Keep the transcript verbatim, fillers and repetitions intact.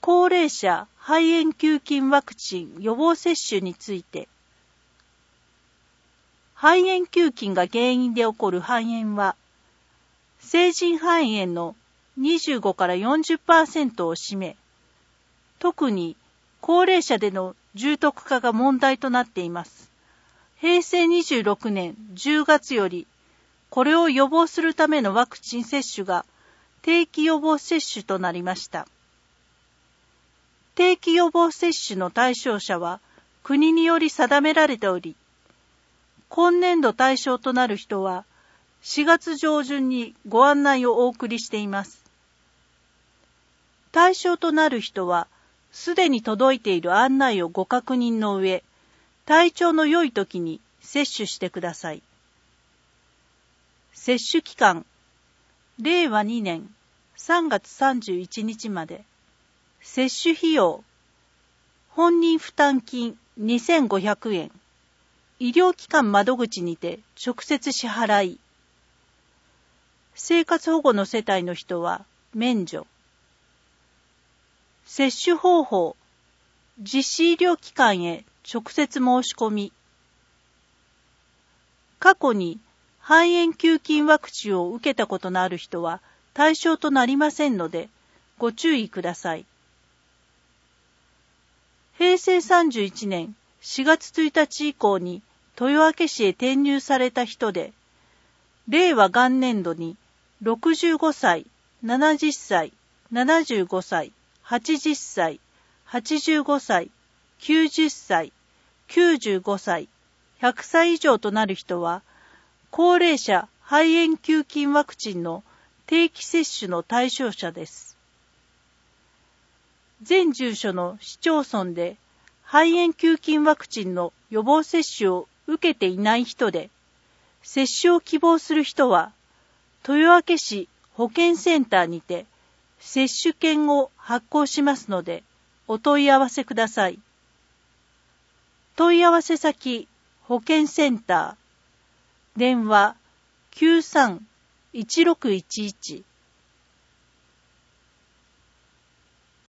高齢者肺炎球菌ワクチン予防接種について、肺炎球菌が原因で起こる肺炎は、成人肺炎のにじゅうごからよんじゅっパーセントを占め、特に高齢者での重篤化が問題となっています。へいせいにじゅうろくねんじゅうがつより、これを予防するためのワクチン接種が定期予防接種となりました。定期予防接種の対象者は国により定められており、今年度対象となる人はしがつじょうじゅんにご案内をお送りしています。対象となる人は、すでに届いている案内をご確認の上、体調の良い時に接種してください。接種期間、れいわにねんさんがつさんじゅういちにちまで。接種費用、本人負担金にせんごひゃくえん。医療機関窓口にて直接支払い。生活保護の世帯の人は免除。接種方法、実施医療機関へ直接申し込み。過去に肺炎球菌ワクチンを受けたことのある人は対象となりませんので、ご注意ください。へいせいさんじゅういちねんしがつついたち以降に豊明市へ転入された人で、れいわがんねんどにろくじゅうごさい、ななじゅっさい、ななじゅうごさい、はちじゅっさい、はちじゅうごさい、きゅうじゅっさい、きゅうじゅうごさい、ひゃくさい以上となる人は、高齢者肺炎球菌ワクチンの定期接種の対象者です。全住所の市町村で肺炎球菌ワクチンの予防接種を受けていない人で、接種を希望する人は、豊明市保健センターにて接種券を発行しますので、お問い合わせください。問い合わせ先、保健センター、電話 きゅうさんいちろくいちいち